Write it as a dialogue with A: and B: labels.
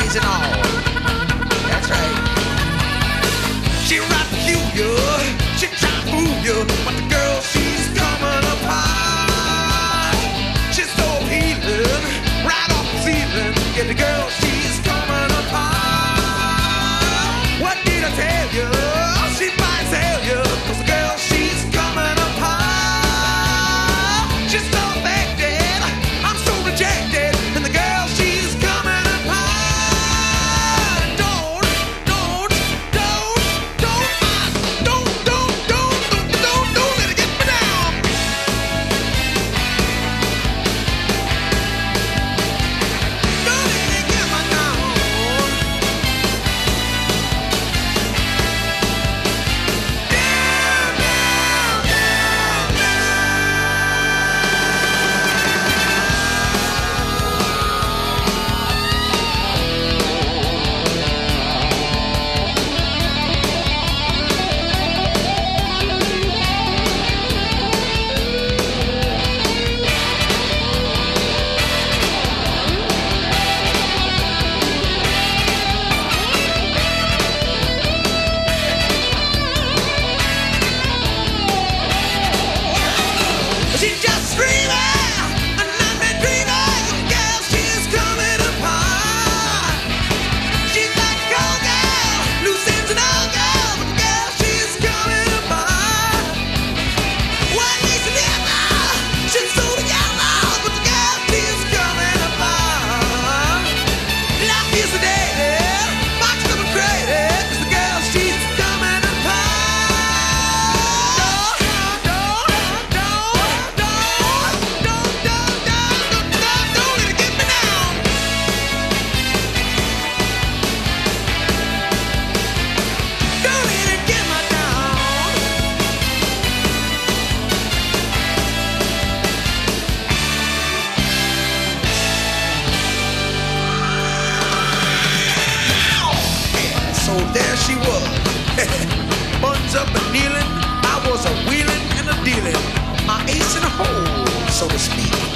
A: eyes and all. That's right. She right peculiar, she try to fool you, but the girl, she's coming apart. She's so appealing, right off the ceiling. Yeah, the girl, she's coming apart. What did I tell you? She might tell you, 'cause the girl, she's coming apart. She's so affected, I'm so rejected, and the girl, she's coming apart. Don't let it get me down. Don't let it get me down. She's just screaming, and I've been dreaming. Girl, she's coming apart. She's like a old girl, loose ends and all girl, but girl, she's coming apart. One needs to never, she's so together, but the girl, she's coming apart. Life is a day, box of a crazy, 'cause the girl, she's coming apart. Don't let it get me down. Don't let it get me down. So there she was, buns up and kneeling. I was a wheeling and a dealing, my ace in a hole, so to speak.